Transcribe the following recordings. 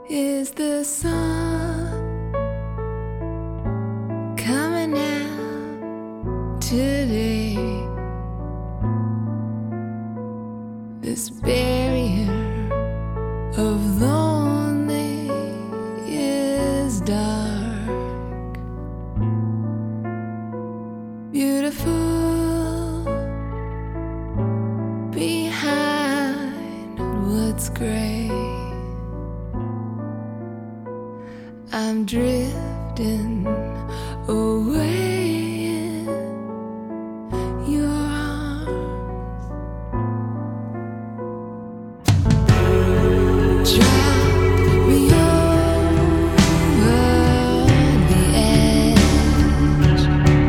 Is the sun coming out today? This barrier of lonely is dark, beautiful behind what's gray. I'm drifting away in your arms. Drop me over the edge.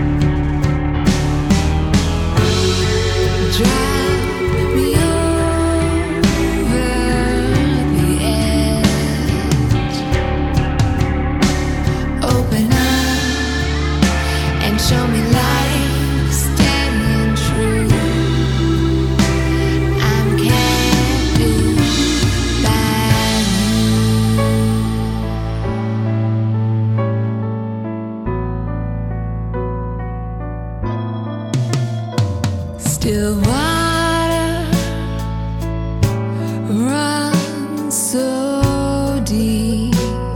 Drop me over the edge. Open up and show me life staying true. I'm captive by you. Still water runs so deep.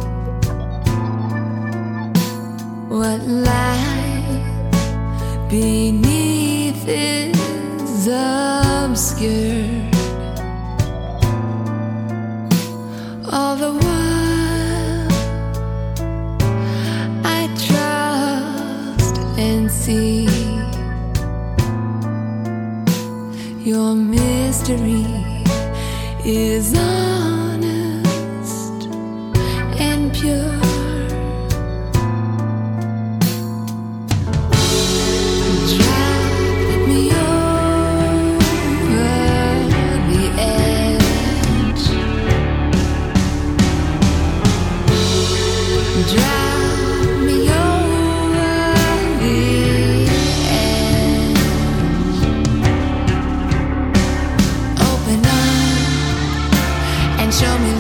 What lies beneath is obscure. All the while I trust and see your mystery is honest and pure. Drop me over the edge. Open up and show me